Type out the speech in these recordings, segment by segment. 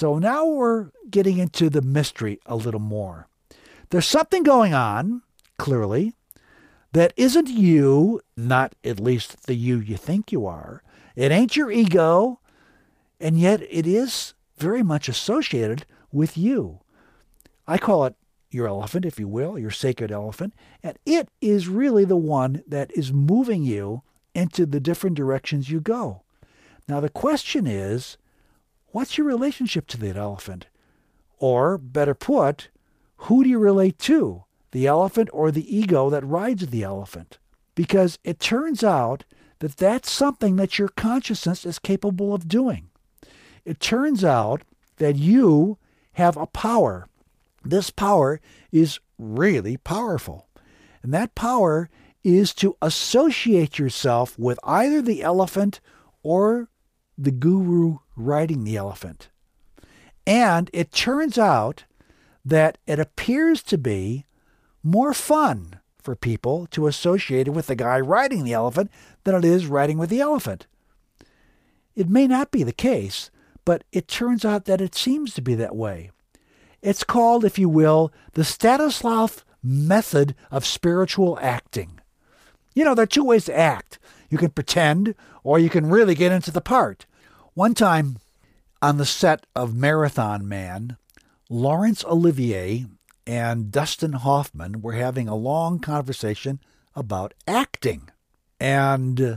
So now we're getting into the mystery a little more. There's something going on, clearly, that isn't you, not at least the you think you are. It ain't your ego, and yet it is very much associated with you. I call it your elephant, if you will, your sacred elephant, and it is really the one that is moving you into the different directions you go. Now the question is, what's your relationship to that elephant? Or, better put, who do you relate to, the elephant or the ego that rides the elephant? Because it turns out that that's something that your consciousness is capable of doing. It turns out that you have a power. This power is really powerful. And that power is to associate yourself with either the elephant or the guru riding the elephant. And it turns out that it appears to be more fun for people to associate it with the guy riding the elephant than it is riding with the elephant. It may not be the case, but it turns out that it seems to be that way. It's called, if you will, the Stanislav method of spiritual acting. You know, there are two ways to act. You can pretend, or you can really get into the part. One time, on the set of Marathon Man, Laurence Olivier and Dustin Hoffman were having a long conversation about acting. And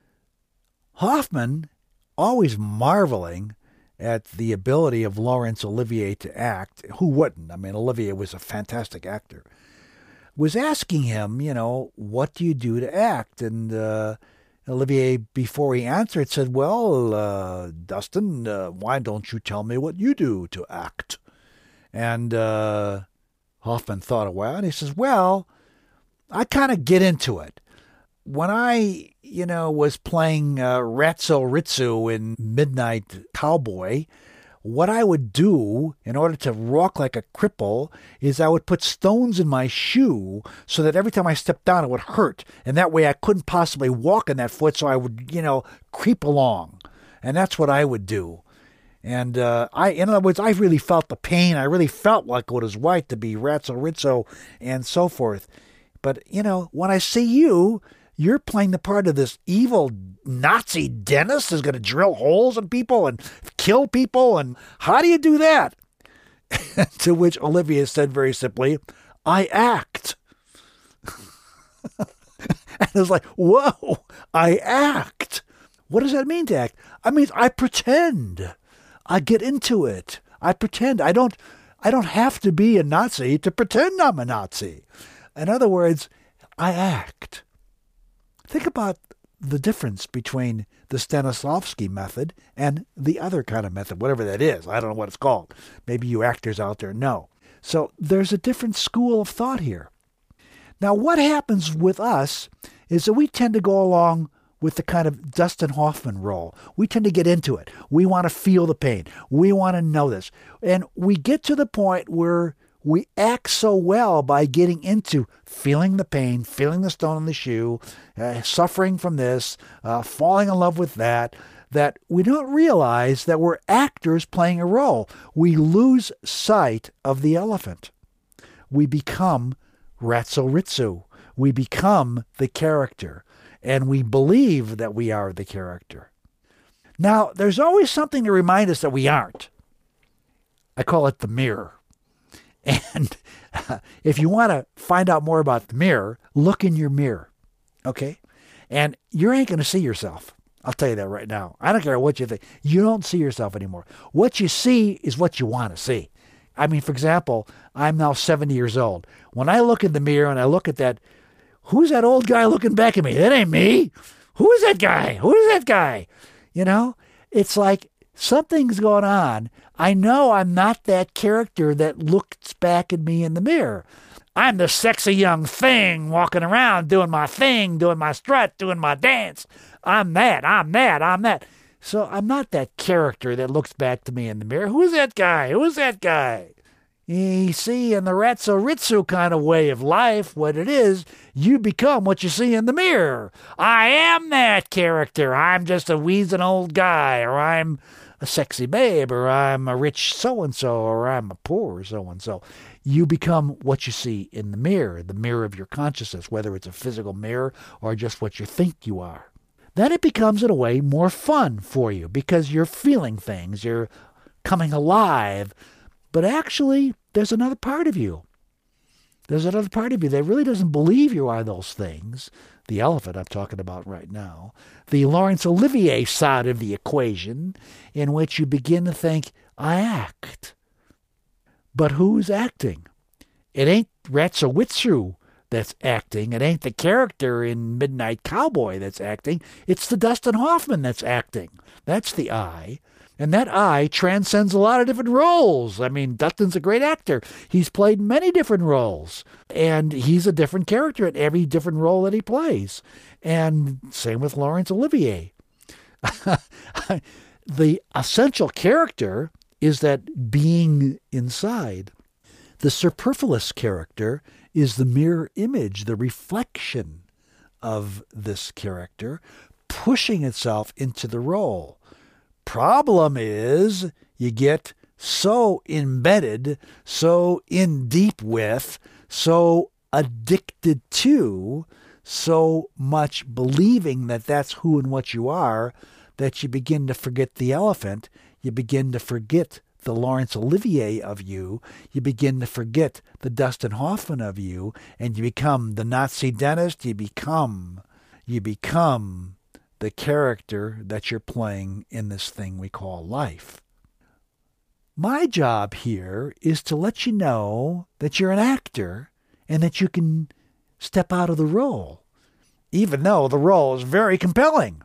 Hoffman, always marveling at the ability of Laurence Olivier to act, who wouldn't? I mean, Olivier was a fantastic actor, was asking him, what do you do to act? And Olivier, before he answered, said, well, Dustin, why don't you tell me what you do to act? And Hoffman thought a while, and he says, well, I kind of get into it. When I, was playing Ratso Ritsu in Midnight Cowboy, what I would do in order to walk like a cripple is I would put stones in my shoe so that every time I stepped down it would hurt. And that way I couldn't possibly walk on that foot, so I would, creep along. And that's what I would do. And in other words, I really felt the pain. I really felt like it was right to be Ratso Ritso and so forth. But, when I see you, you're playing the part of this evil Nazi dentist who's going to drill holes in people and kill people. And how do you do that? To which Olivier said very simply, I act. And it was like, whoa, I act. What does that mean to act? I mean, I pretend. I get into it. I pretend. I don't have to be a Nazi to pretend I'm a Nazi. In other words, I act. Think about the difference between the Stanislavski method and the other kind of method, whatever that is. I don't know what it's called. Maybe you actors out there know. So there's a different school of thought here. Now, what happens with us is that we tend to go along with the kind of Dustin Hoffman role. We tend to get into it. We want to feel the pain. We want to know this. And we get to the point where we act so well by getting into feeling the pain, feeling the stone in the shoe, suffering from this, falling in love with that we don't realize that we're actors playing a role. We lose sight of the elephant. We become Ratso Ritsu. We become the character, and we believe that we are the character. Now, there's always something to remind us that we aren't. I call it the mirror. And if you want to find out more about the mirror, look in your mirror, okay? And you ain't going to see yourself. I'll tell you that right now. I don't care what you think. You don't see yourself anymore. What you see is what you want to see. I mean, for example, I'm now 70 years old. When I look in the mirror and I look at that, who's that old guy looking back at me? That ain't me. Who is that guy? Who is that guy? It's like something's going on. I know I'm not that character that looks back at me in the mirror. I'm the sexy young thing walking around doing my thing, doing my strut, doing my dance. I'm that. So I'm not that character that looks back to me in the mirror. Who's that guy? Who's that guy? You see, in the Ratso Ritsu kind of way of life, what it is, you become what you see in the mirror. I am that character. I'm just a wheezing old guy, or I'm a sexy babe, or I'm a rich so-and-so, or I'm a poor so-and-so. You become what you see in the mirror of your consciousness, whether it's a physical mirror or just what you think you are. Then it becomes, in a way, more fun for you because you're feeling things, you're coming alive. But actually, there's another part of you. There's another part of you that really doesn't believe you are those things. The elephant I'm talking about right now. The Laurence Olivier side of the equation, in which you begin to think, I act. But who's acting? It ain't Ratso that's acting. It ain't the character in Midnight Cowboy that's acting. It's the Dustin Hoffman that's acting. That's the I. And that I transcends a lot of different roles. I mean, Dustin's a great actor. He's played many different roles. And he's a different character in every different role that he plays. And same with Laurence Olivier. The essential character is that being inside. The superfluous character is the mirror image, the reflection of this character, pushing itself into the role. Problem is, you get so embedded, so in deep with, so addicted to, so much believing that that's who and what you are, that you begin to forget the elephant. You begin to forget the Laurence Olivier of you. You begin to forget the Dustin Hoffman of you, and you become the Nazi dentist. You become the character that you're playing in this thing we call life. My job here is to let you know that you're an actor and that you can step out of the role, even though the role is very compelling.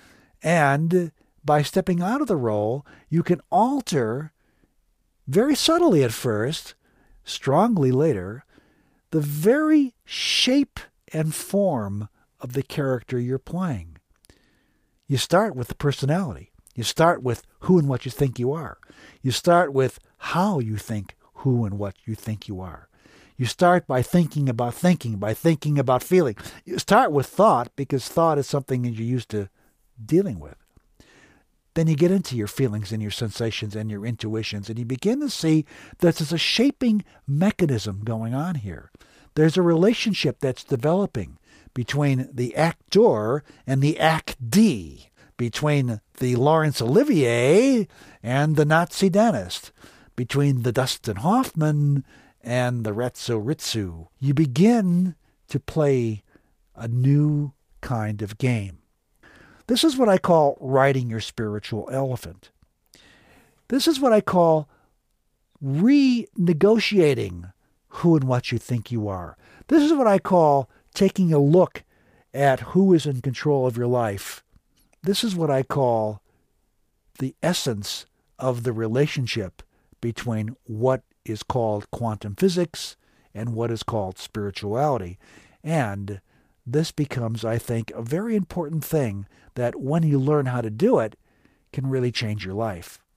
And by stepping out of the role, you can alter, very subtly at first, strongly later, the very shape and form of the character you're playing. You start with the personality. You start with who and what you think you are. You start with how you think who and what you think you are. You start by thinking about feeling. You start with thought because thought is something that you're used to dealing with. Then you get into your feelings and your sensations and your intuitions, and you begin to see that there's a shaping mechanism going on here. There's a relationship that's developing between the actor and the actee, between the Laurence Olivier and the Nazi dentist, between the Dustin Hoffman and the Ratso. You begin to play a new kind of game. This is what I call riding your spiritual elephant. This is what I call renegotiating who and what you think you are. This is what I call taking a look at who is in control of your life. This is what I call the essence of the relationship between what is called quantum physics and what is called spirituality. And this becomes, I think, a very important thing that when you learn how to do it, can really change your life.